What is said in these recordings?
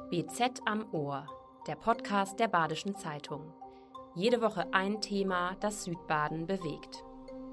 BZ am Ohr, der Podcast der Badischen Zeitung. Jede Woche ein Thema, das Südbaden bewegt.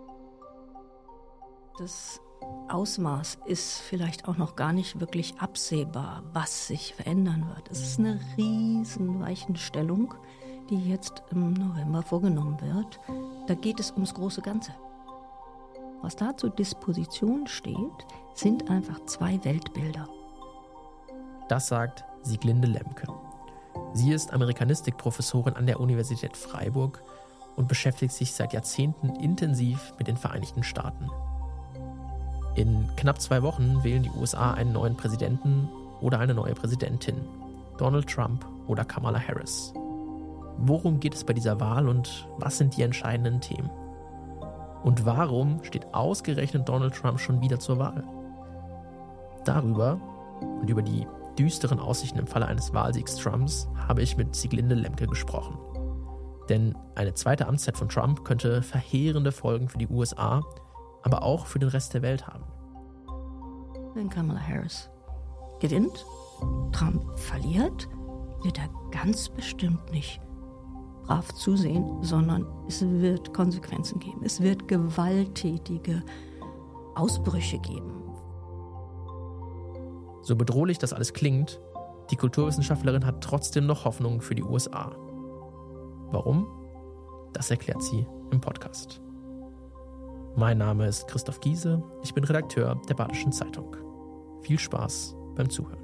Das Ausmaß ist vielleicht auch noch gar nicht wirklich absehbar, was sich verändern wird. Es ist eine riesen Weichenstellung, die jetzt im November vorgenommen wird. Da geht es ums große Ganze. Was da zur Disposition steht, sind einfach zwei Weltbilder. Das sagt Sieglinde Lemke. Sie ist Amerikanistikprofessorin an der Universität Freiburg und beschäftigt sich seit Jahrzehnten intensiv mit den Vereinigten Staaten. In knapp 2 Wochen wählen die USA einen neuen Präsidenten oder eine neue Präsidentin, Donald Trump oder Kamala Harris. Worum geht es bei dieser Wahl und was sind die entscheidenden Themen? Und warum steht ausgerechnet Donald Trump schon wieder zur Wahl? Darüber und über die düsteren Aussichten im Falle eines Wahlsiegs Trumps habe ich mit Sieglinde Lemke gesprochen. Denn eine zweite Amtszeit von Trump könnte verheerende Folgen für die USA, aber auch für den Rest der Welt haben. Wenn Kamala Harris gewinnt, Trump verliert, wird er ganz bestimmt nicht brav zusehen, sondern es wird Konsequenzen geben. Es wird gewalttätige Ausbrüche geben. So bedrohlich das alles klingt, die Kulturwissenschaftlerin hat trotzdem noch Hoffnung für die USA. Warum? Das erklärt sie im Podcast. Mein Name ist Christoph Giese, ich bin Redakteur der Badischen Zeitung. Viel Spaß beim Zuhören.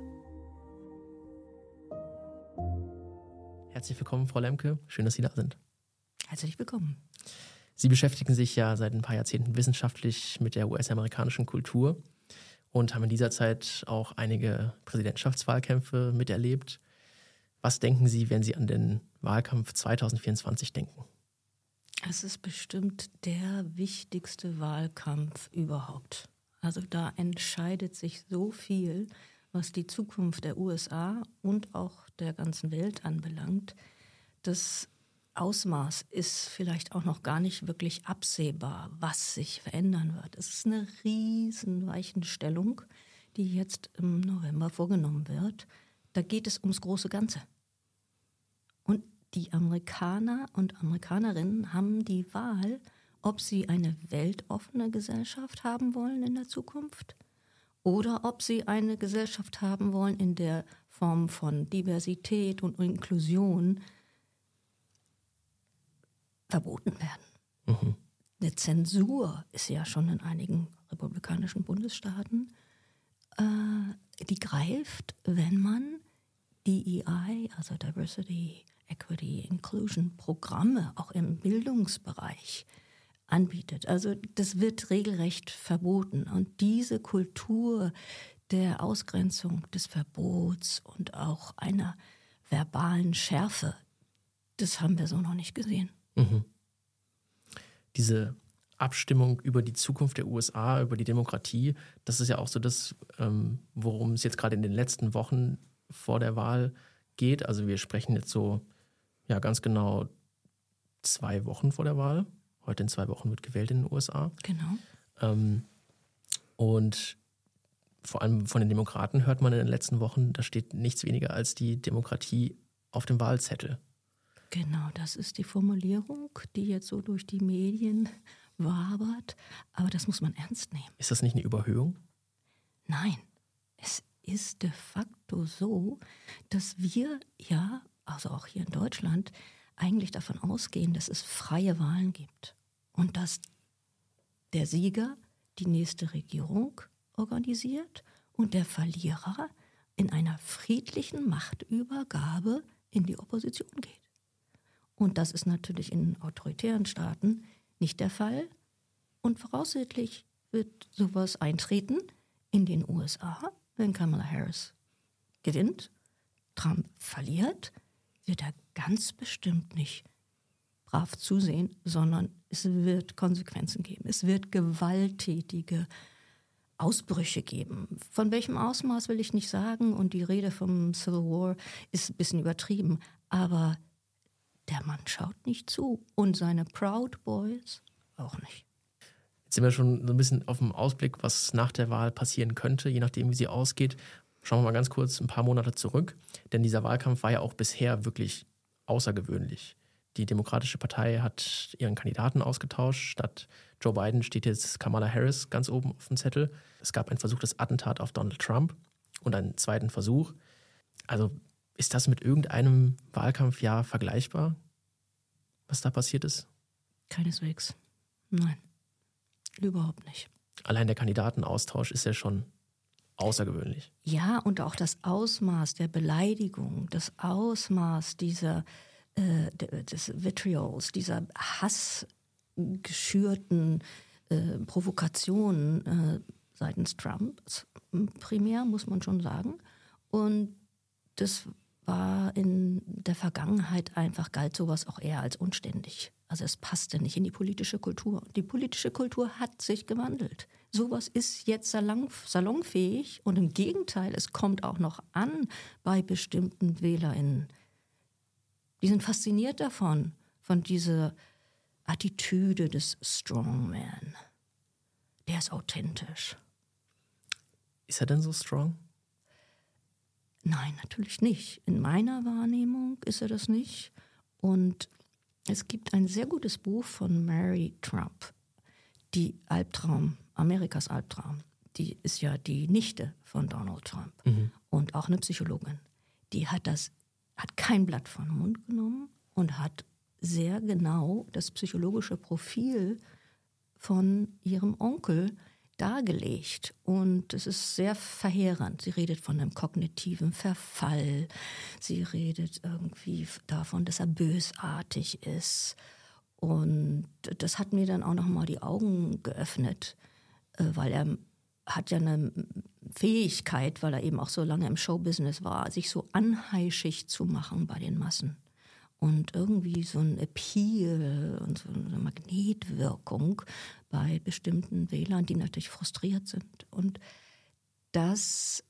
Herzlich willkommen, Frau Lemke. Schön, dass Sie da sind. Herzlich willkommen. Sie beschäftigen sich ja seit ein paar Jahrzehnten wissenschaftlich mit der US-amerikanischen Kultur und haben in dieser Zeit auch einige Präsidentschaftswahlkämpfe miterlebt. Was denken Sie, wenn Sie an den Wahlkampf 2024 denken? Es ist bestimmt der wichtigste Wahlkampf überhaupt. Also da entscheidet sich so viel, was die Zukunft der USA und auch der ganzen Welt anbelangt. Das Ausmaß ist vielleicht auch noch gar nicht wirklich absehbar, was sich verändern wird. Es ist eine riesen Weichenstellung, die jetzt im November vorgenommen wird. Da geht es ums große Ganze. Und die Amerikaner und Amerikanerinnen haben die Wahl, ob sie eine weltoffene Gesellschaft haben wollen in der Zukunft oder ob sie eine Gesellschaft haben wollen in der Form von Diversität und Inklusion verboten werden. Mhm. Eine Zensur ist ja schon in einigen republikanischen Bundesstaaten. Die greift, wenn man DEI, also Diversity, Equity, Inclusion Programme auch im Bildungsbereich anbietet. Also das wird regelrecht verboten. Und diese Kultur der Ausgrenzung, des Verbots und auch einer verbalen Schärfe, das haben wir so noch nicht gesehen. Mhm. Diese Abstimmung über die Zukunft der USA, über die Demokratie, das ist ja auch so das, worum es jetzt gerade in den letzten Wochen vor der Wahl geht. Also wir sprechen jetzt so ganz genau 2 Wochen vor der Wahl. Heute in 2 Wochen wird gewählt in den USA. Genau. Und vor allem von den Demokraten hört man in den letzten Wochen, da steht nichts weniger als die Demokratie auf dem Wahlzettel. Genau, das ist die Formulierung, die jetzt so durch die Medien wabert. Aber das muss man ernst nehmen. Ist das nicht eine Überhöhung? Nein, es ist de facto so, dass wir also auch hier in Deutschland, eigentlich davon ausgehen, dass es freie Wahlen gibt und dass der Sieger die nächste Regierung organisiert und der Verlierer in einer friedlichen Machtübergabe in die Opposition geht. Und das ist natürlich in autoritären Staaten nicht der Fall. Und voraussichtlich wird sowas eintreten in den USA, wenn Kamala Harris gewinnt, Trump verliert, wird er ganz bestimmt nicht brav zusehen, sondern es wird Konsequenzen geben. Es wird gewalttätige Ausbrüche geben. Von welchem Ausmaß will ich nicht sagen, und die Rede vom Civil War ist ein bisschen übertrieben, aber der Mann schaut nicht zu und seine Proud Boys auch nicht. Jetzt sind wir schon so ein bisschen auf dem Ausblick, was nach der Wahl passieren könnte, je nachdem, wie sie ausgeht. Schauen wir mal ganz kurz ein paar Monate zurück, denn dieser Wahlkampf war ja auch bisher wirklich außergewöhnlich. Die Demokratische Partei hat ihren Kandidaten ausgetauscht. Statt Joe Biden steht jetzt Kamala Harris ganz oben auf dem Zettel. Es gab ein versuchtes Attentat auf Donald Trump und einen zweiten Versuch. Also ist das mit irgendeinem Wahlkampfjahr vergleichbar, was da passiert ist? Keineswegs. Nein, überhaupt nicht. Allein der Kandidatenaustausch ist ja schon außergewöhnlich. Ja, und auch das Ausmaß der Beleidigung, das Ausmaß des Vitriols, dieser hassgeschürten Provokationen seitens Trumps, primär muss man schon sagen. Und das war in der Vergangenheit einfach, galt sowas auch eher als unständig. Also es passte nicht in die politische Kultur. Die politische Kultur hat sich gewandelt. Sowas ist jetzt salonfähig und im Gegenteil, es kommt auch noch an bei bestimmten WählerInnen. Die sind fasziniert davon, von dieser Attitüde des Strongman. Der ist authentisch. Ist er denn so strong? Nein, natürlich nicht. In meiner Wahrnehmung ist er das nicht. Und es gibt ein sehr gutes Buch von Mary Trump, die Amerikas Albtraum. Die ist ja die Nichte von Donald Trump und auch eine Psychologin. Die hat kein Blatt vor den Mund genommen und hat sehr genau das psychologische Profil von ihrem Onkel dargelegt. Und es ist sehr verheerend. Sie redet von einem kognitiven Verfall. Sie redet irgendwie davon, dass er bösartig ist. Und das hat mir dann auch nochmal die Augen geöffnet, weil er hat ja eine Fähigkeit, weil er eben auch so lange im Showbusiness war, sich so anheischig zu machen bei den Massen. Und irgendwie so ein Appeal und so eine Magnetwirkung bei bestimmten Wählern, die natürlich frustriert sind. Und das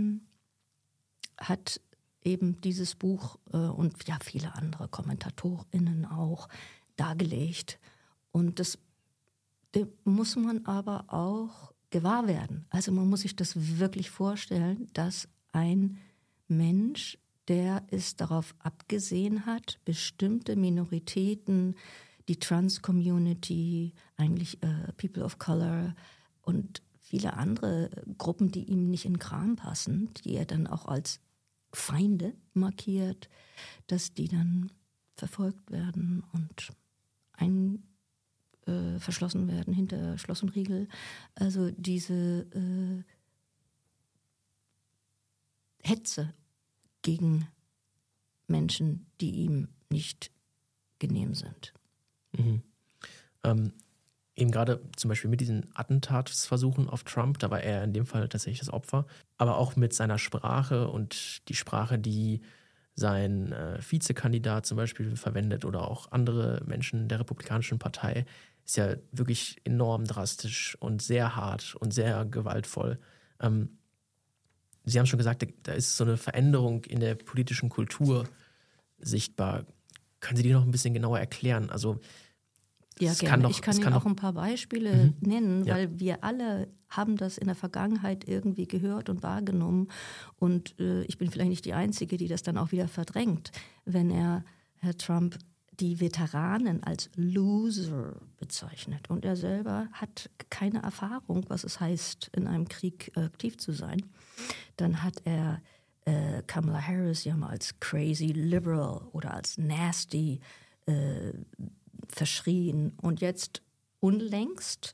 hat eben dieses Buch und ja viele andere KommentatorInnen auch dargelegt. Und das muss man aber auch gewahr werden. Also man muss sich das wirklich vorstellen, dass ein Mensch, der es darauf abgesehen hat, bestimmte Minoritäten, die Trans-Community, eigentlich People of Color und viele andere Gruppen, die ihm nicht in den Kram passen, die er dann auch als Feinde markiert, dass die dann verfolgt werden und verschlossen werden hinter Schloss und Riegel. Also diese Hetze gegen Menschen, die ihm nicht genehm sind. Mhm. Eben gerade zum Beispiel mit diesen Attentatsversuchen auf Trump, da war er in dem Fall tatsächlich das Opfer, aber auch mit seiner Sprache und die Sprache, die sein Vizekandidat zum Beispiel verwendet oder auch andere Menschen der Republikanischen Partei, ist ja wirklich enorm drastisch und sehr hart und sehr gewaltvoll. Sie haben schon gesagt, da ist so eine Veränderung in der politischen Kultur sichtbar. Können Sie die noch ein bisschen genauer erklären? Also ja, gerne. Ich kann Ihnen auch ein paar Beispiele nennen, ja, weil wir alle haben das in der Vergangenheit irgendwie gehört und wahrgenommen. Und ich bin vielleicht nicht die Einzige, die das dann auch wieder verdrängt, wenn Herr Trump die Veteranen als Loser bezeichnet. Und er selber hat keine Erfahrung, was es heißt, in einem Krieg aktiv zu sein. Dann hat er Kamala Harris ja mal als crazy liberal oder als nasty verschrien. Und jetzt unlängst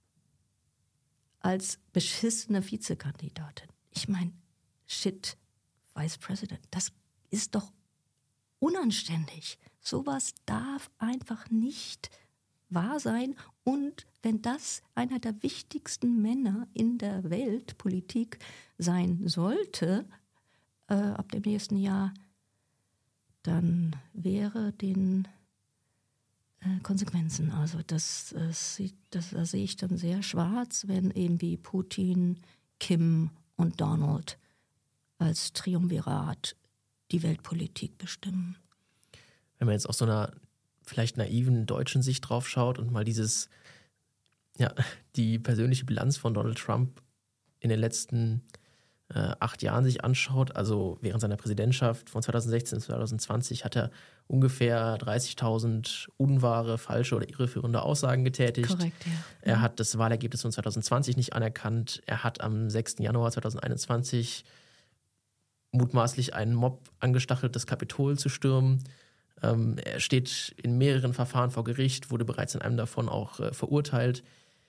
als beschissene Vizekandidatin. Ich meine, shit, Vice President, das ist doch unanständig. Sowas darf einfach nicht wahr sein. Und wenn das einer der wichtigsten Männer in der Weltpolitik sein sollte, ab dem nächsten Jahr, dann wäre den Konsequenzen. Also das sehe ich dann sehr schwarz, wenn eben wie Putin, Kim und Donald als Triumvirat die Weltpolitik bestimmen. Wenn man jetzt aus so einer vielleicht naiven deutschen Sicht drauf schaut und mal die persönliche Bilanz von Donald Trump in den letzten 8 Jahren sich anschaut, also während seiner Präsidentschaft von 2016 bis 2020, hat er ungefähr 30.000 unwahre, falsche oder irreführende Aussagen getätigt. Korrekt, ja. Er hat das Wahlergebnis von 2020 nicht anerkannt. Er hat am 6. Januar 2021 mutmaßlich einen Mob angestachelt, das Kapitol zu stürmen. Er steht in mehreren Verfahren vor Gericht, wurde bereits in einem davon auch verurteilt.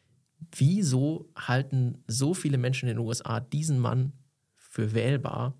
Wieso halten so viele Menschen in den USA diesen Mann für wählbar?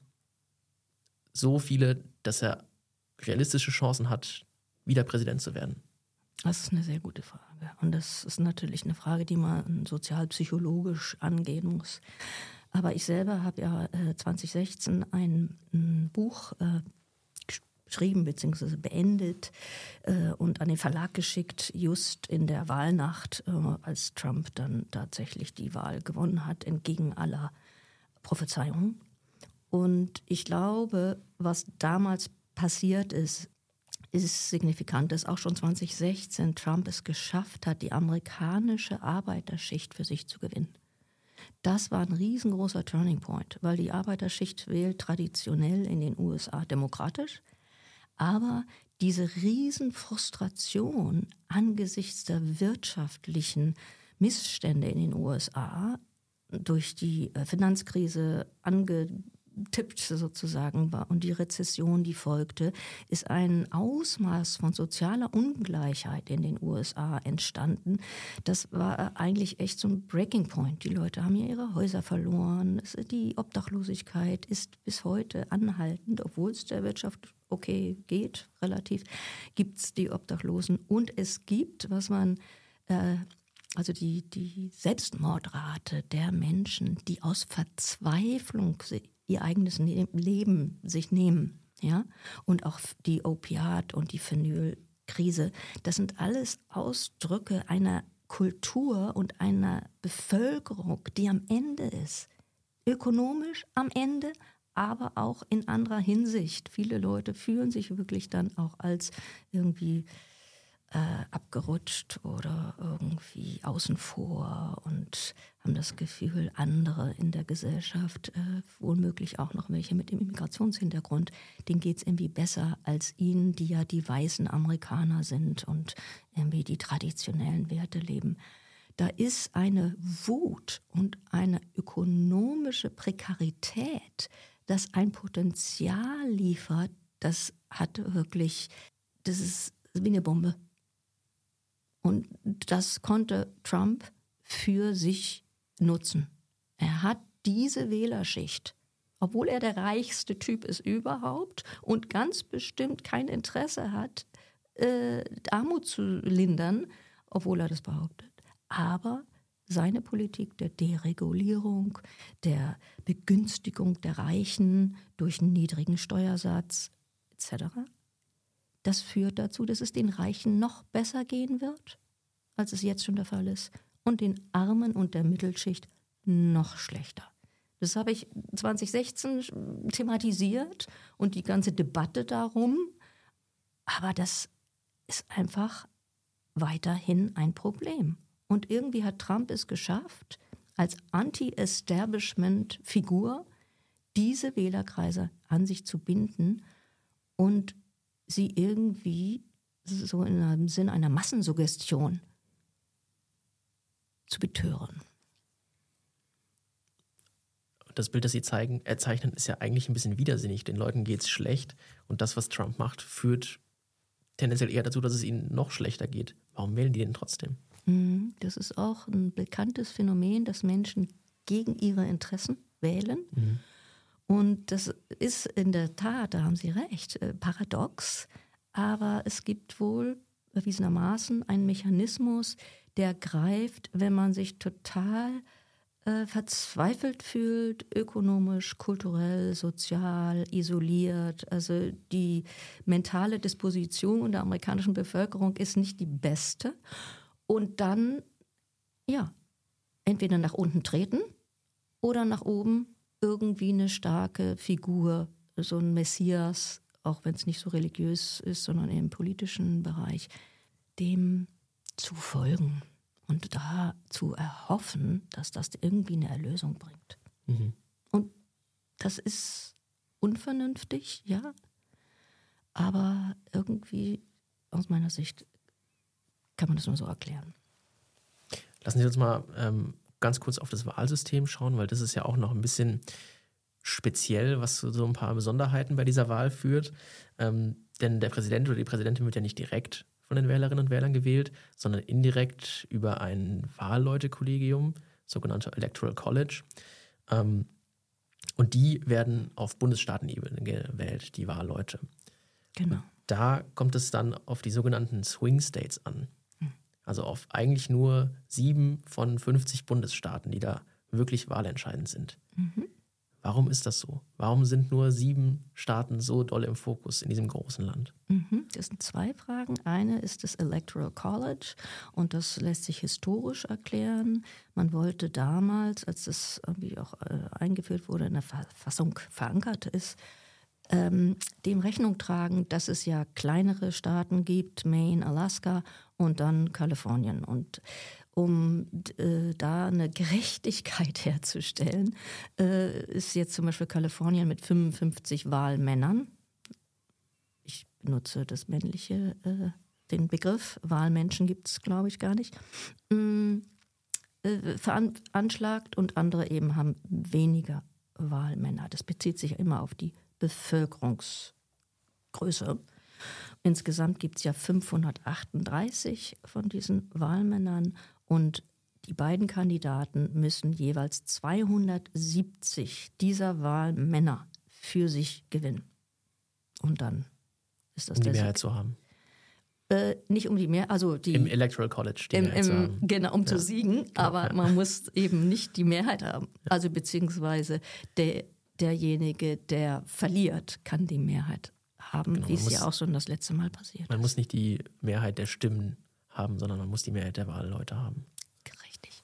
So viele, dass er realistische Chancen hat, wieder Präsident zu werden? Das ist eine sehr gute Frage. Und das ist natürlich eine Frage, die man sozialpsychologisch angehen muss. Aber ich selber habe ja 2016 ein Buch geschrieben bzw. beendet und an den Verlag geschickt, just in der Wahlnacht, als Trump dann tatsächlich die Wahl gewonnen hat, entgegen aller Prophezeiungen. Und ich glaube, was damals passiert ist signifikant, dass auch schon 2016 Trump es geschafft hat, die amerikanische Arbeiterschicht für sich zu gewinnen. Das war ein riesengroßer Turning Point, weil die Arbeiterschicht wählt traditionell in den USA demokratisch, aber diese Riesenfrustration angesichts der wirtschaftlichen Missstände in den USA durch die Finanzkrise angetippt sozusagen war und die Rezession, die folgte, ist ein Ausmaß von sozialer Ungleichheit in den USA entstanden. Das war eigentlich echt so ein Breaking Point. Die Leute haben ja ihre Häuser verloren. Die Obdachlosigkeit ist bis heute anhaltend, obwohl es der Wirtschaft okay geht, relativ, gibt es die Obdachlosen. Und es gibt, was man also die Selbstmordrate der Menschen, die aus Verzweiflung ihr eigenes Leben sich nehmen, ja, und auch die Opiat- und die Phenylkrise, das sind alles Ausdrücke einer Kultur und einer Bevölkerung, die am Ende ist. Ökonomisch am Ende, aber auch in anderer Hinsicht. Viele Leute fühlen sich wirklich dann auch als irgendwie abgerutscht oder irgendwie außen vor und haben das Gefühl, andere in der Gesellschaft, womöglich auch noch welche mit dem Immigrationshintergrund, denen geht es irgendwie besser als ihnen, die ja die weißen Amerikaner sind und irgendwie die traditionellen Werte leben. Da ist eine Wut und eine ökonomische Prekarität, das ein Potenzial liefert, das hat wirklich, das ist wie eine Bombe. Und das konnte Trump für sich nutzen. Er hat diese Wählerschicht, obwohl er der reichste Typ ist überhaupt und ganz bestimmt kein Interesse hat, Armut zu lindern, obwohl er das behauptet. Aber seine Politik der Deregulierung, der Begünstigung der Reichen durch einen niedrigen Steuersatz etc., das führt dazu, dass es den Reichen noch besser gehen wird, als es jetzt schon der Fall ist, und den Armen und der Mittelschicht noch schlechter. Das habe ich 2016 thematisiert und die ganze Debatte darum, aber das ist einfach weiterhin ein Problem. Und irgendwie hat Trump es geschafft, als Anti-Establishment-Figur diese Wählerkreise an sich zu binden und sie irgendwie so in einem Sinn einer Massensuggestion zu betören. Das Bild, das Sie erzeichnen, ist ja eigentlich ein bisschen widersinnig. Den Leuten geht es schlecht und das, was Trump macht, führt tendenziell eher dazu, dass es ihnen noch schlechter geht. Warum wählen die denn trotzdem? Das ist auch ein bekanntes Phänomen, dass Menschen gegen ihre Interessen wählen. Mhm. Und das ist in der Tat, da haben Sie recht, paradox. Aber es gibt wohl erwiesenermaßen einen Mechanismus, der greift, wenn man sich total verzweifelt fühlt, ökonomisch, kulturell, sozial, isoliert. Also die mentale Disposition der amerikanischen Bevölkerung ist nicht die beste. Und dann, ja, entweder nach unten treten oder nach oben irgendwie eine starke Figur, so ein Messias, auch wenn es nicht so religiös ist, sondern im politischen Bereich, dem zu folgen und da zu erhoffen, dass das irgendwie eine Erlösung bringt. Mhm. Und Das ist unvernünftig, ja. Aber irgendwie, aus meiner Sicht, kann man das nur so erklären. Lassen Sie uns mal ganz kurz auf das Wahlsystem schauen, weil das ist ja auch noch ein bisschen speziell, was zu so ein paar Besonderheiten bei dieser Wahl führt. Denn der Präsident oder die Präsidentin wird ja nicht direkt von den Wählerinnen und Wählern gewählt, sondern indirekt über ein Wahlleutekollegium, sogenannte Electoral College. Und die werden auf Bundesstaatenebene gewählt, die Wahlleute. Genau. Und da kommt es dann auf die sogenannten Swing States an. Also auf eigentlich nur 7 von 50 Bundesstaaten, die da wirklich wahlentscheidend sind. Warum ist das so? Warum sind nur 7 Staaten so doll im Fokus in diesem großen Land? Das sind 2 Fragen. Eine ist das Electoral College und das lässt sich historisch erklären. Man wollte damals, als es irgendwie auch eingeführt wurde, in der Verfassung verankert ist, dem Rechnung tragen, dass es ja kleinere Staaten gibt, Maine, Alaska und dann Kalifornien. Und um da eine Gerechtigkeit herzustellen, ist jetzt zum Beispiel Kalifornien mit 55 Wahlmännern. Ich benutze das männliche, den Begriff. Wahlmenschen gibt es, glaube ich, gar nicht. Veranschlagt und andere eben haben weniger Wahlmänner. Das bezieht sich immer auf die Bevölkerungsgröße. Insgesamt gibt es ja 538 von diesen Wahlmännern und die beiden Kandidaten müssen jeweils 270 dieser Wahlmänner für sich gewinnen. Und dann ist das um die der Mehrheit Sieg. zu haben. Nicht um die Mehrheit, also die Im Electoral College die Mehrheit zu haben. Genau, um zu siegen, aber man muss eben nicht die Mehrheit haben. Also beziehungsweise derjenige, der verliert, kann die Mehrheit haben, Genau, wie es ja auch schon das letzte Mal passiert Man ist. muss nicht die Mehrheit der Stimmen haben, sondern man muss die Mehrheit der Wahlleute haben. Richtig.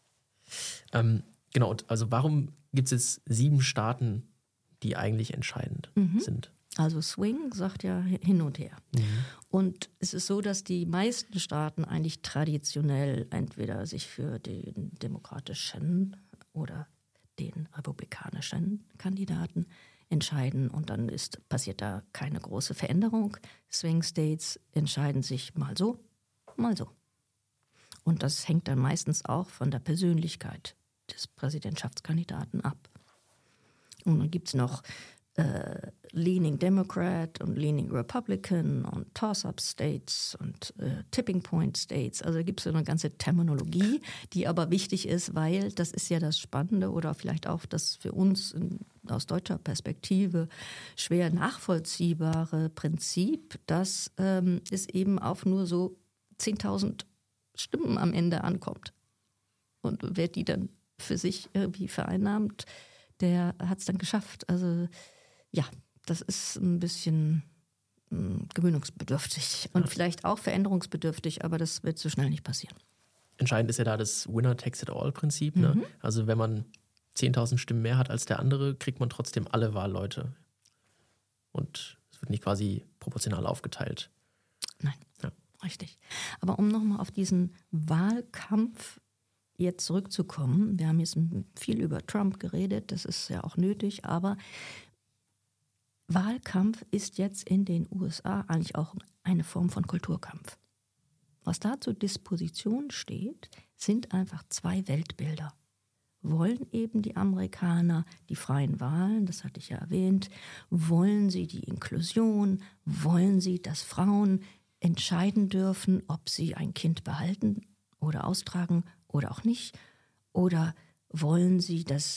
Genau, und also warum gibt es jetzt 7 Staaten, die eigentlich entscheidend sind? Also Swing sagt ja hin und her. Und es ist so, dass die meisten Staaten eigentlich traditionell entweder sich für den demokratischen oder den republikanischen Kandidaten entscheiden und dann passiert da keine große Veränderung. Swing States entscheiden sich mal so, mal so. Und das hängt dann meistens auch von der Persönlichkeit des Präsidentschaftskandidaten ab. Und dann gibt es noch Leaning Democrat und Leaning Republican und Toss-up States und Tipping Point States. Also da gibt es so eine ganze Terminologie, die aber wichtig ist, weil das ist ja das Spannende oder vielleicht auch das für uns aus deutscher Perspektive schwer nachvollziehbare Prinzip, dass es eben auf nur so 10.000 Stimmen am Ende ankommt. Und wer die dann für sich irgendwie vereinnahmt, der hat es dann geschafft. Also ja, das ist ein bisschen gewöhnungsbedürftig und vielleicht auch veränderungsbedürftig, aber das wird so schnell nicht passieren. Entscheidend ist ja da das Winner-Takes-it-all-Prinzip. Ne? Also wenn man 10.000 Stimmen mehr hat als der andere, kriegt man trotzdem alle Wahlleute. Und es wird nicht quasi proportional aufgeteilt. Nein, richtig. Aber um nochmal auf diesen Wahlkampf jetzt zurückzukommen, wir haben jetzt viel über Trump geredet, das ist ja auch nötig, aber Wahlkampf ist jetzt in den USA eigentlich auch eine Form von Kulturkampf. Was da zur Disposition steht, sind einfach 2 Weltbilder. Wollen eben die Amerikaner die freien Wahlen, das hatte ich ja erwähnt, wollen sie die Inklusion, wollen sie, dass Frauen entscheiden dürfen, ob sie ein Kind behalten oder austragen oder auch nicht, oder wollen sie, dass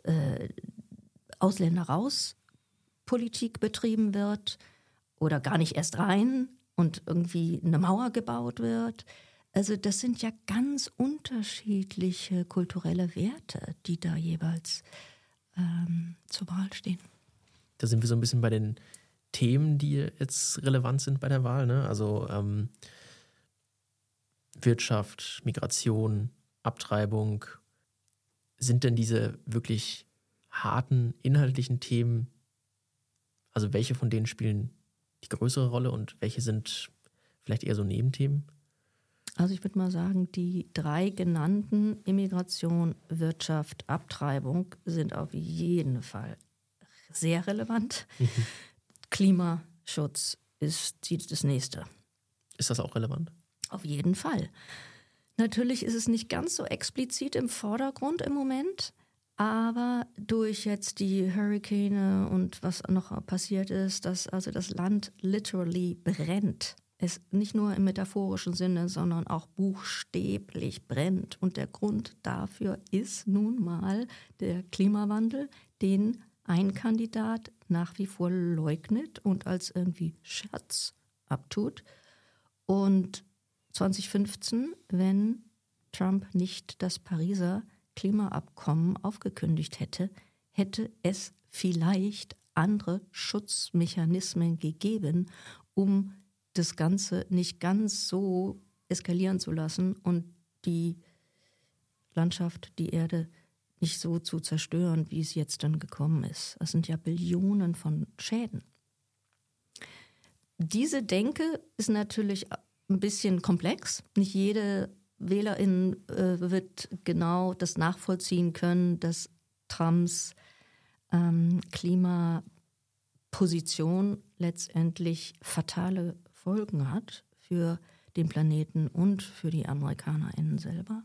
Ausländer raus Politik betrieben wird oder gar nicht erst rein und irgendwie eine Mauer gebaut wird. Also das sind ja ganz unterschiedliche kulturelle Werte, die da jeweils zur Wahl stehen. Da sind wir so ein bisschen bei den Themen, die jetzt relevant sind bei der Wahl. Ne? Also Wirtschaft, Migration, Abtreibung. Sind denn diese wirklich harten inhaltlichen Themen, also welche von denen spielen die größere Rolle und welche sind vielleicht eher so Nebenthemen? Also ich würde mal sagen, die 3 genannten, Immigration, Wirtschaft, Abtreibung, sind auf jeden Fall sehr relevant. Klimaschutz ist das Nächste. Ist das auch relevant? Auf jeden Fall. Natürlich ist es nicht ganz so explizit im Vordergrund im Moment, aber durch jetzt die Hurrikane und was noch passiert ist, dass also das Land literally brennt. Es nicht nur im metaphorischen Sinne, sondern auch buchstäblich brennt. Und der Grund dafür ist nun mal der Klimawandel, den ein Kandidat nach wie vor leugnet und als irgendwie Scherz abtut. Und 2015, wenn Trump nicht das Pariser Klimaabkommen aufgekündigt hätte, hätte es vielleicht andere Schutzmechanismen gegeben, um das Ganze nicht ganz so eskalieren zu lassen und die Landschaft, die Erde nicht so zu zerstören, wie es jetzt dann gekommen ist. Das sind ja Billionen von Schäden. Diese Denke ist natürlich ein bisschen komplex. Nicht jede Wählerin wird genau das nachvollziehen können, dass Trumps Klimaposition letztendlich fatale Folgen hat für den Planeten und für die AmerikanerInnen selber.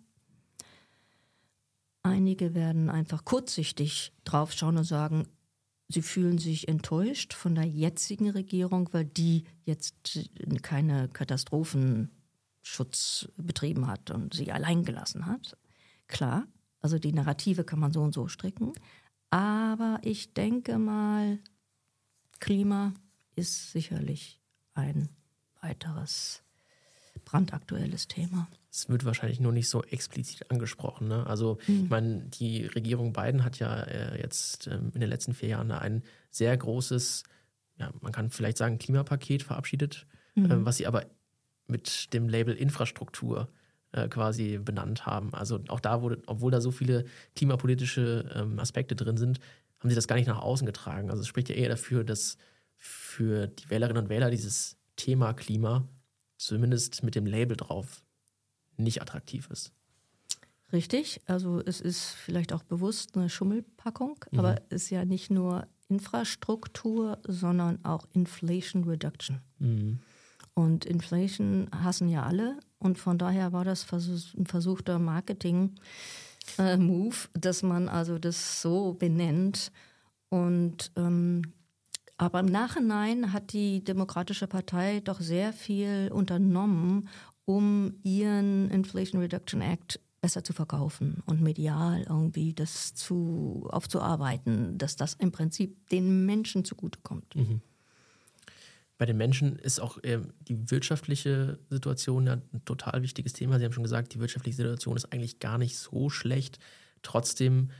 Einige werden einfach kurzsichtig draufschauen und sagen, sie fühlen sich enttäuscht von der jetzigen Regierung, weil die jetzt keine Katastrophenschutz betrieben hat und sie allein gelassen hat. Klar, also die Narrative kann man so und so stricken. Aber ich denke mal, Klima ist sicherlich ein weiteres brandaktuelles Thema. Es wird wahrscheinlich nur nicht so explizit angesprochen. Ne? Also ich meine, die Regierung Biden hat ja jetzt in den letzten 4 Jahren ein sehr großes, ja, man kann vielleicht sagen, Klimapaket verabschiedet, was sie aber mit dem Label Infrastruktur quasi benannt haben. Also auch da wurde, obwohl da so viele klimapolitische Aspekte drin sind, haben sie das gar nicht nach außen getragen. Also es spricht ja eher dafür, dass für die Wählerinnen und Wähler dieses Thema Klima zumindest mit dem Label drauf nicht attraktiv ist. Richtig, also es ist vielleicht auch bewusst eine Schummelpackung, aber es ist ja nicht nur Infrastruktur, sondern auch Inflation Reduction. Und Inflation hassen ja alle und von daher war das ein versuchter Marketing-Move, dass man also das so benennt. Und aber im Nachhinein hat die Demokratische Partei doch sehr viel unternommen, um ihren Inflation Reduction Act besser zu verkaufen und medial irgendwie das aufzuarbeiten, dass das im Prinzip den Menschen zugutekommt. Bei den Menschen ist auch die wirtschaftliche Situation ja ein total wichtiges Thema. Sie haben schon gesagt, die wirtschaftliche Situation ist eigentlich gar nicht so schlecht. Trotzdem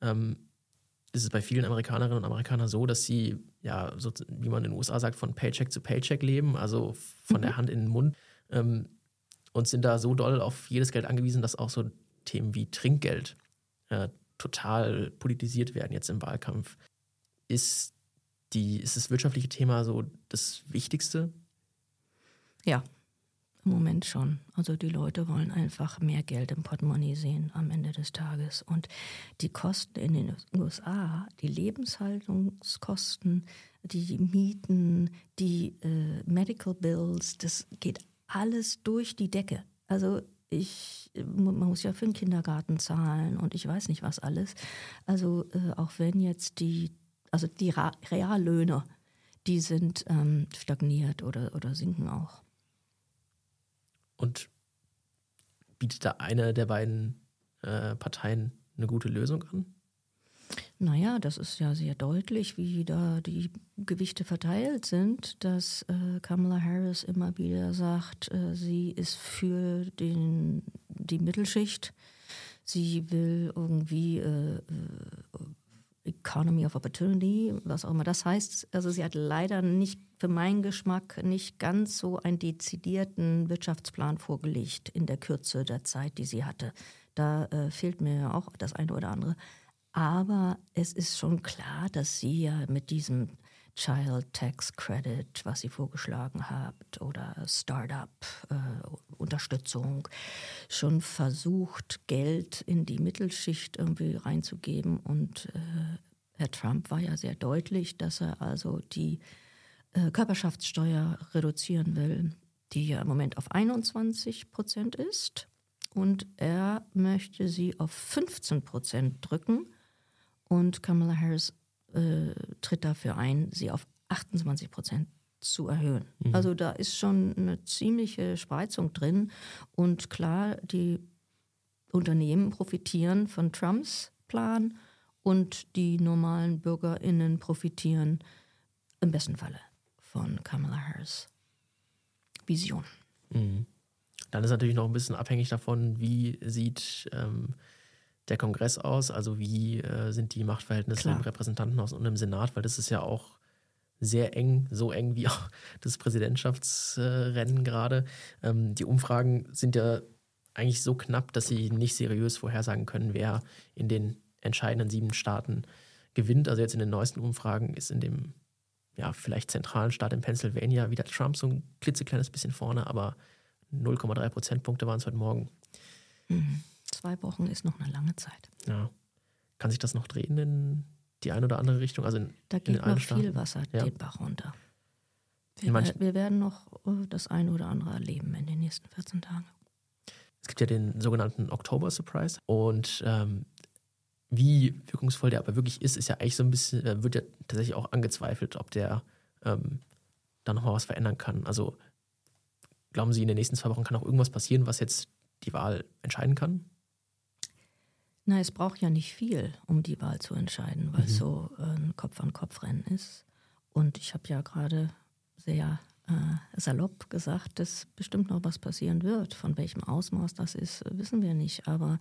ist es bei vielen Amerikanerinnen und Amerikanern so, dass sie, ja, so, wie man in den USA sagt, von Paycheck zu Paycheck leben, also von der Hand in den Mund, und sind da so doll auf jedes Geld angewiesen, dass auch so Themen wie Trinkgeld total politisiert werden jetzt im Wahlkampf. Ist das wirtschaftliche Thema so das Wichtigste? Ja, im Moment schon. Also die Leute wollen einfach mehr Geld im Portemonnaie sehen am Ende des Tages. Und die Kosten in den USA, die Lebenshaltungskosten, die Mieten, die Medical Bills, das geht alles durch die Decke. Also man muss ja für den Kindergarten zahlen und ich weiß nicht was alles. Also auch wenn jetzt die Reallöhne, die sind stagniert oder sinken auch. Und bietet da eine der beiden Parteien eine gute Lösung an? Naja, das ist ja sehr deutlich, wie da die Gewichte verteilt sind, dass Kamala Harris immer wieder sagt, sie ist für die Mittelschicht. Sie will irgendwie Economy of Opportunity, was auch immer das heißt. Also sie hat leider nicht, für meinen Geschmack, nicht ganz so einen dezidierten Wirtschaftsplan vorgelegt in der Kürze der Zeit, die sie hatte. Da fehlt mir auch das eine oder andere. Aber es ist schon klar, dass sie ja mit diesem Child Tax Credit, was sie vorgeschlagen hat, oder Start-up-Unterstützung, schon versucht, Geld in die Mittelschicht irgendwie reinzugeben und Herr Trump war ja sehr deutlich, dass er also die Körperschaftssteuer reduzieren will, die ja im Moment auf 21% ist. Und er möchte sie auf 15% drücken. Und Kamala Harris tritt dafür ein, sie auf 28% zu erhöhen. Also da ist schon eine ziemliche Spreizung drin. Und klar, die Unternehmen profitieren von Trumps Plan und die normalen BürgerInnen profitieren im besten Falle von Kamala Harris' Vision. Mhm. Dann ist natürlich noch ein bisschen abhängig davon, wie sieht der Kongress aus, also wie sind die Machtverhältnisse im Repräsentantenhaus und im Senat, weil das ist ja auch sehr eng, so eng wie auch das Präsidentschaftsrennen gerade. Die Umfragen sind ja eigentlich so knapp, dass sie nicht seriös vorhersagen können, wer in den entscheidenden 7 Staaten gewinnt. Also jetzt in den neuesten Umfragen ist in dem vielleicht zentralen Staat in Pennsylvania wieder Trump so ein klitzekleines bisschen vorne, aber 0,3 Prozentpunkte waren es heute Morgen. 2 Wochen ist noch eine lange Zeit. Ja. Kann sich das noch drehen in die eine oder andere Richtung? Also da geht noch viel Wasser den Bach runter. Wir werden noch das eine oder andere erleben in den nächsten 14 Tagen. Es gibt ja den sogenannten Oktober-Surprise und wie wirkungsvoll der aber wirklich ist ja eigentlich so ein bisschen, wird ja tatsächlich auch angezweifelt, ob der da nochmal was verändern kann. Also glauben Sie, in den nächsten 2 Wochen kann auch irgendwas passieren, was jetzt die Wahl entscheiden kann? Na, es braucht ja nicht viel, um die Wahl zu entscheiden, weil es so ein Kopf-an-Kopf-Rennen ist. Und ich habe ja gerade sehr salopp gesagt, dass bestimmt noch was passieren wird. Von welchem Ausmaß das ist, wissen wir nicht. Aber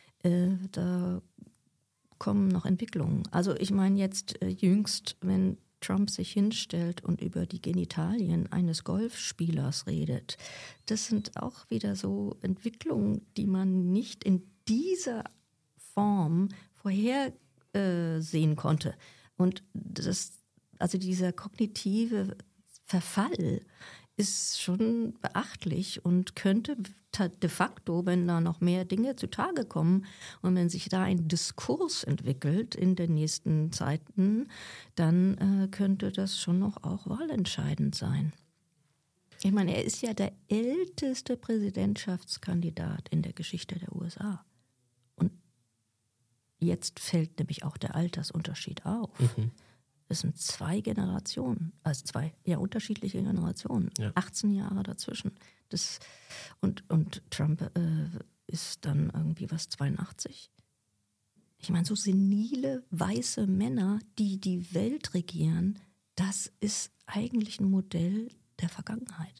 da kommen noch Entwicklungen. Also ich meine jetzt jüngst, wenn Trump sich hinstellt und über die Genitalien eines Golfspielers redet, das sind auch wieder so Entwicklungen, die man nicht in dieser Form vorhersehen konnte. Und also dieser kognitive Verfall ist schon beachtlich und könnte de facto, wenn da noch mehr Dinge zutage kommen und wenn sich da ein Diskurs entwickelt in den nächsten Zeiten, dann könnte das schon noch auch wahlentscheidend sein. Ich meine, er ist ja der älteste Präsidentschaftskandidat in der Geschichte der USA. Und jetzt fällt nämlich auch der Altersunterschied auf. Es sind 2 Generationen, also 2 unterschiedliche Generationen, 18 Jahre dazwischen. Und Trump ist dann irgendwie 82. Ich meine, so senile, weiße Männer, die die Welt regieren, das ist eigentlich ein Modell der Vergangenheit.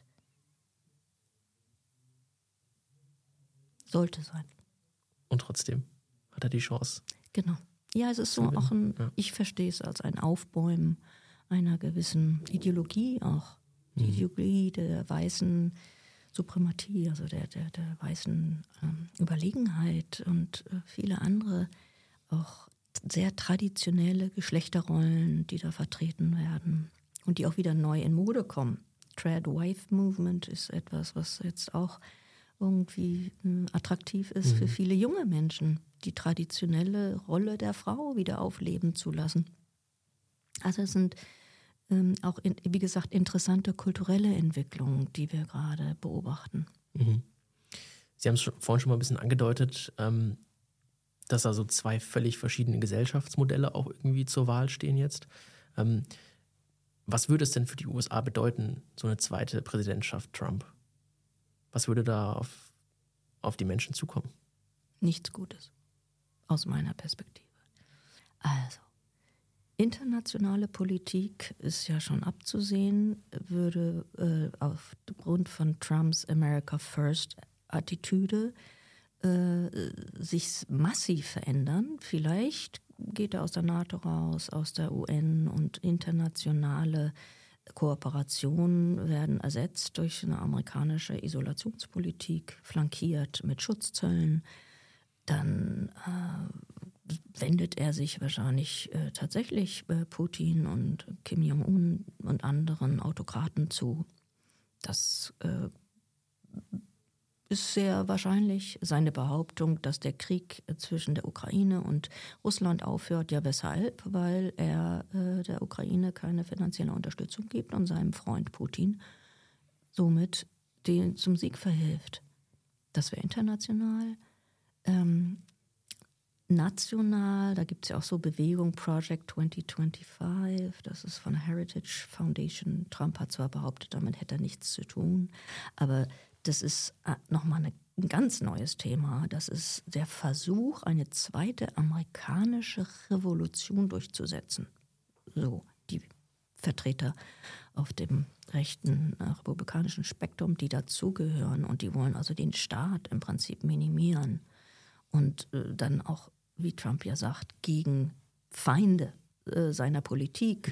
Sollte sein. Und trotzdem hat er die Chance. Genau. Ja, es ist so auch ich verstehe es als ein Aufbäumen einer gewissen Ideologie auch. Die Ideologie der weißen Suprematie, also der weißen Überlegenheit und viele andere auch sehr traditionelle Geschlechterrollen, die da vertreten werden und die auch wieder neu in Mode kommen. Trad Wife Movement ist etwas, was jetzt auch irgendwie attraktiv ist für viele junge Menschen, die traditionelle Rolle der Frau wieder aufleben zu lassen. Also es sind auch, wie gesagt, interessante kulturelle Entwicklungen, die wir gerade beobachten. Sie haben es vorhin schon mal ein bisschen angedeutet, dass da so 2 völlig verschiedene Gesellschaftsmodelle auch irgendwie zur Wahl stehen jetzt. Was würde es denn für die USA bedeuten, so eine zweite Präsidentschaft Trump? Was würde da auf die Menschen zukommen? Nichts Gutes, aus meiner Perspektive. Also, internationale Politik ist ja schon abzusehen, würde aufgrund von Trumps America First Attitüde sich massiv verändern. Vielleicht geht er aus der NATO raus, aus der UN, und internationale Kooperationen werden ersetzt durch eine amerikanische Isolationspolitik, flankiert mit Schutzzöllen. Dann wendet er sich wahrscheinlich tatsächlich Putin und Kim Jong-un und anderen Autokraten zu. Das ist sehr wahrscheinlich. Seine Behauptung, dass der Krieg zwischen der Ukraine und Russland aufhört. Ja, weshalb? Weil er der Ukraine keine finanzielle Unterstützung gibt und seinem Freund Putin somit den zum Sieg verhilft. Das wäre international. National, da gibt es ja auch so Bewegung Project 2025, das ist von der Heritage Foundation. Trump hat zwar behauptet, damit hätte er nichts zu tun, aber das ist nochmal ein ganz neues Thema. Das ist der Versuch, eine zweite amerikanische Revolution durchzusetzen. So, die Vertreter auf dem rechten republikanischen Spektrum, die dazugehören, und die wollen also den Staat im Prinzip minimieren und dann auch, wie Trump ja sagt, gegen Feinde seiner Politik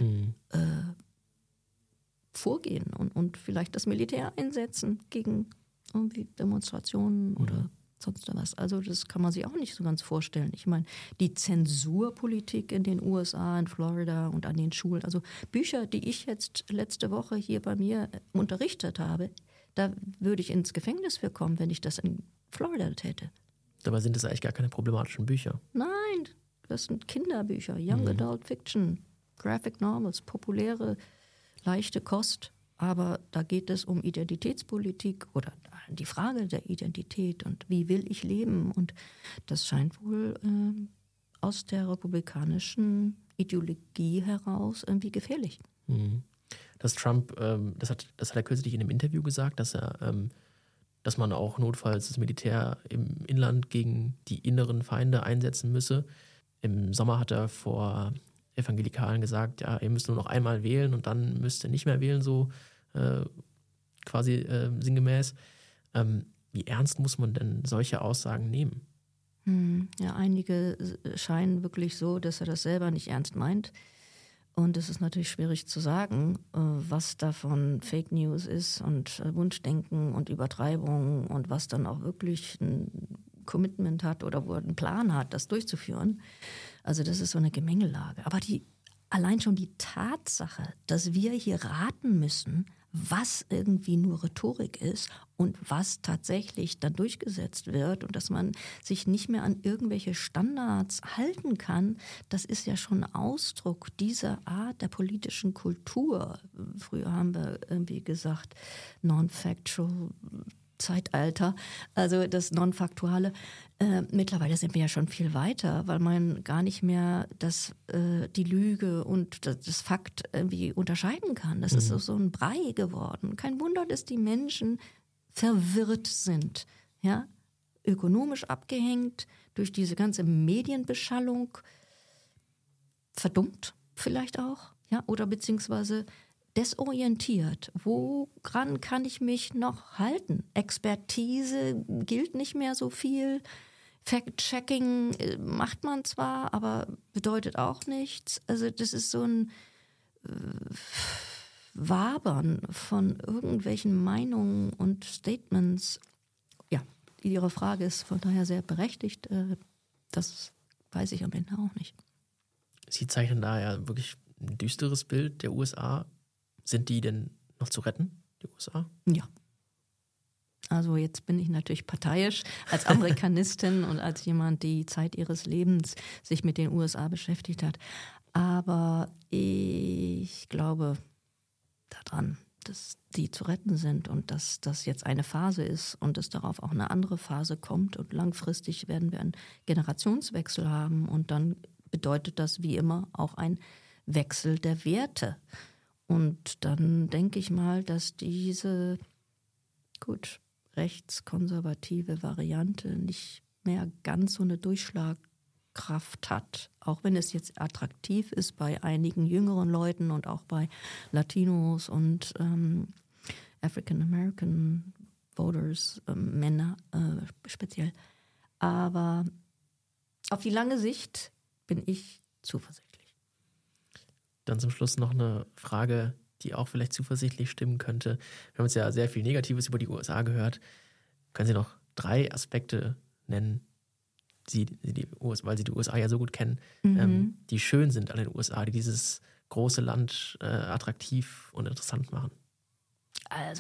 vorgehen und vielleicht das Militär einsetzen gegen irgendwie Demonstrationen oder sonst was. Also das kann man sich auch nicht so ganz vorstellen. Ich meine, die Zensurpolitik in den USA, in Florida und an den Schulen, also Bücher, die ich jetzt letzte Woche hier bei mir unterrichtet habe, da würde ich ins Gefängnis für kommen, wenn ich das in Florida täte. Dabei sind es eigentlich gar keine problematischen Bücher. Nein, das sind Kinderbücher, Young Adult Fiction, Graphic Novels, populäre, leichte Kost. Aber da geht es um Identitätspolitik oder die Frage der Identität und wie will ich leben. Und das scheint wohl aus der republikanischen Ideologie heraus irgendwie gefährlich. Dass Trump, das hat er kürzlich in einem Interview gesagt, dass man auch notfalls das Militär im Inland gegen die inneren Feinde einsetzen müsse. Im Sommer hat er vor Evangelikalen gesagt, ja, ihr müsst nur noch einmal wählen und dann müsst ihr nicht mehr wählen, so quasi sinngemäß. Wie ernst muss man denn solche Aussagen nehmen? Ja, einige scheinen wirklich so, dass er das selber nicht ernst meint. Und es ist natürlich schwierig zu sagen, was davon Fake News ist und Wunschdenken und Übertreibung und was dann auch wirklich ein Commitment hat oder wo er einen Plan hat, das durchzuführen. Also das ist so eine Gemengelage. Aber allein schon die Tatsache, dass wir hier raten müssen, was irgendwie nur Rhetorik ist und was tatsächlich dann durchgesetzt wird und dass man sich nicht mehr an irgendwelche Standards halten kann, das ist ja schon Ausdruck dieser Art der politischen Kultur. Früher haben wir irgendwie gesagt, non-factual Zeitalter, also das Non-Faktuale. Mittlerweile sind wir ja schon viel weiter, weil man gar nicht mehr die Lüge und das Fakt irgendwie unterscheiden kann. Das ist so ein Brei geworden. Kein Wunder, dass die Menschen verwirrt sind, ja? Ökonomisch abgehängt durch diese ganze Medienbeschallung, verdummt vielleicht auch, ja, oder beziehungsweise desorientiert. Woran kann ich mich noch halten? Expertise gilt nicht mehr so viel. Fact-Checking macht man zwar, aber bedeutet auch nichts. Also das ist so ein Wabern von irgendwelchen Meinungen und Statements. Ja, Ihre Frage ist von daher sehr berechtigt. Das weiß ich am Ende auch nicht. Sie zeichnen da ja wirklich ein düsteres Bild der USA. Sind die denn noch zu retten, die USA? Ja. Also jetzt bin ich natürlich parteiisch als Amerikanistin und als jemand, die Zeit ihres Lebens sich mit den USA beschäftigt hat. Aber ich glaube daran, dass die zu retten sind und dass das jetzt eine Phase ist und dass darauf auch eine andere Phase kommt. Und langfristig werden wir einen Generationswechsel haben und dann bedeutet das wie immer auch ein Wechsel der Werte. Und dann denke ich mal, dass diese rechtskonservative Variante nicht mehr ganz so eine Durchschlagkraft hat. Auch wenn es jetzt attraktiv ist bei einigen jüngeren Leuten und auch bei Latinos und African American Voters, Männer speziell. Aber auf die lange Sicht bin ich zuversichtlich. Dann zum Schluss noch eine Frage, die auch vielleicht zuversichtlich stimmen könnte. Wir haben jetzt ja sehr viel Negatives über die USA gehört. Können Sie noch 3 Aspekte nennen, weil Sie die USA ja so gut kennen, die schön sind an den USA, die dieses große Land attraktiv und interessant machen? Also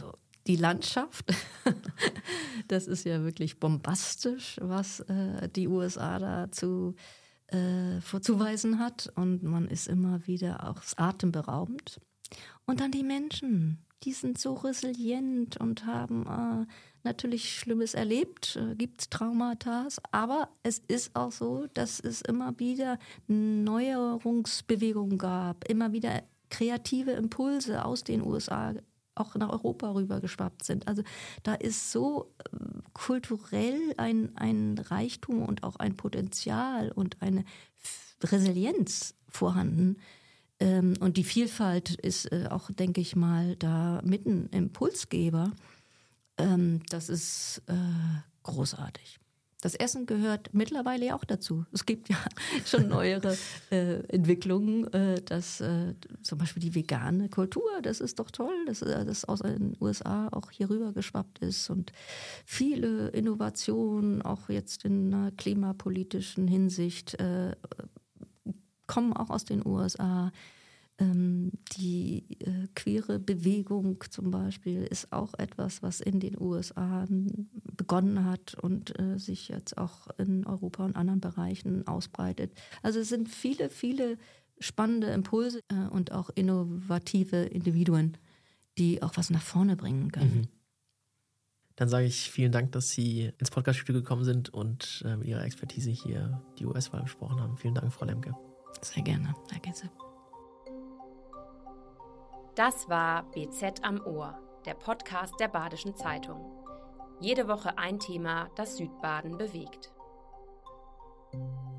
die Landschaft. Das ist ja wirklich bombastisch, was die USA dazu vorzuweisen hat. Und man ist immer wieder auch atemberaubend. Und dann die Menschen, die sind so resilient und haben natürlich Schlimmes erlebt, gibt Traumata, aber es ist auch so, dass es immer wieder Neuerungsbewegungen gab, immer wieder kreative Impulse aus den USA auch nach Europa rübergeschwappt sind. Also da ist so kulturell ein Reichtum und auch ein Potenzial und eine Resilienz vorhanden. Und die Vielfalt ist auch, denke ich mal, da mitten Impulsgeber. Das ist großartig. Das Essen gehört mittlerweile ja auch dazu. Es gibt ja schon neuere Entwicklungen, dass zum Beispiel die vegane Kultur, das ist doch toll, dass das aus den USA auch hier rüber geschwappt ist und viele Innovationen, auch jetzt in einer klimapolitischen Hinsicht, kommen auch aus den USA. Die queere Bewegung zum Beispiel ist auch etwas, was in den USA begonnen hat und sich jetzt auch in Europa und anderen Bereichen ausbreitet. Also es sind viele, viele spannende Impulse und auch innovative Individuen, die auch was nach vorne bringen können. Mhm. Dann sage ich vielen Dank, dass Sie ins Podcast-Studio gekommen sind und mit Ihrer Expertise hier die US-Wahl besprochen haben. Vielen Dank, Frau Lemke. Sehr gerne, Herr Getze. Das war BZ am Ohr, der Podcast der Badischen Zeitung. Jede Woche ein Thema, das Südbaden bewegt.